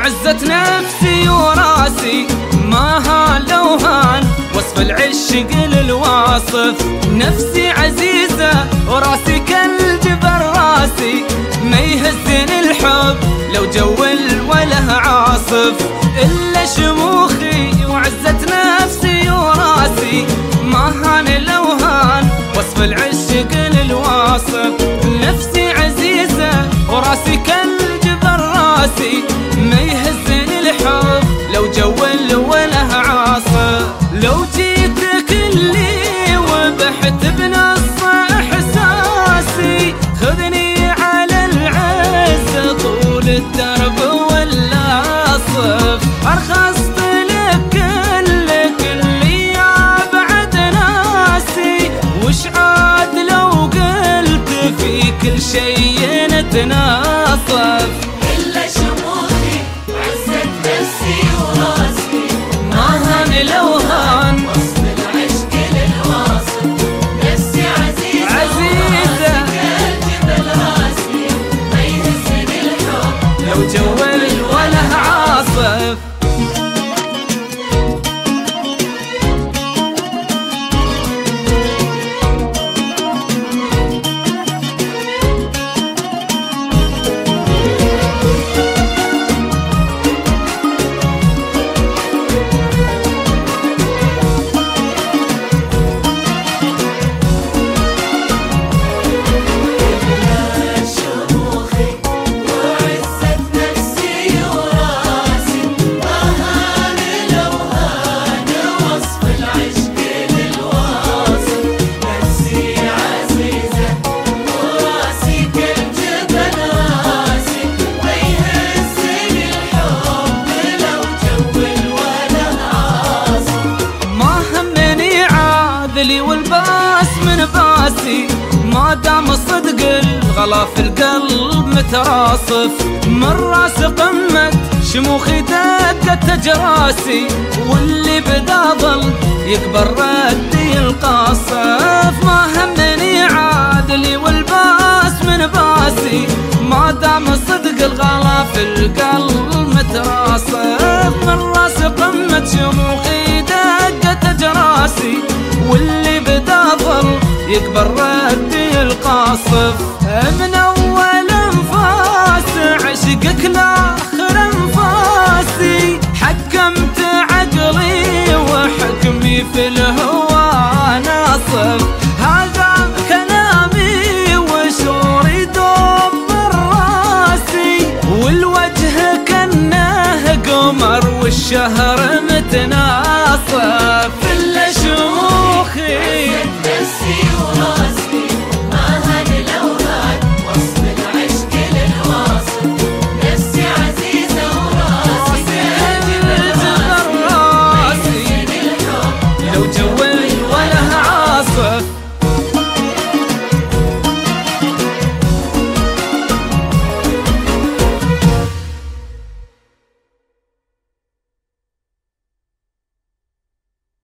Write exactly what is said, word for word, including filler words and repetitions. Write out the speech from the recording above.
وعزة نفسي وراسي، ما هان لو هان وصف العشق للواصف. نفسي عزيزة وراسي كالجبل راسي، ما يهزني الحب لو جول وله عاصف. إلا شموخي وعزة نفسي وراسي، ما هان لو هان وصف العشق للواصف. نفسي عزيزة وراسي كالجبل راسي، ما يهزني الحب لو جول وله عاصف. لو جيتك اللي وبحت بنص احساسي، خذني على العز طول الدرب واللاصف. ارخصت لك كلك اللي يا بعد ناسي، وش عاد لو قلت في كل شيء نتناصف. إلا شموخي وعزة نفسي وراسي، ما هان لو هان وصف العشق للواصف. نفسي عزيزة عزيزة كالجبل راسي، ما يهزني الحب لو جول وله عاصف. لي والباس من باسي، ما دام صدق الغلا في القلب متراصف. من راس قمة شموخي دقت تجراسي، واللي بدا ظل يكبر ردي القاصف. ما همني عاد لي والباس من باسي، ما دام صدق الغلا في القلب متراصف. من راس قمة شموخي دقت تجراسي، واللي بدا ظل يكبر ردي القاصف. من اول انفاس عشقك لاخر انفاسي، حكمت عقلي وحكمي في الهوى ناصف. هذا كلامي وشوري دوب راسي، والوجه كانه قمر والشهر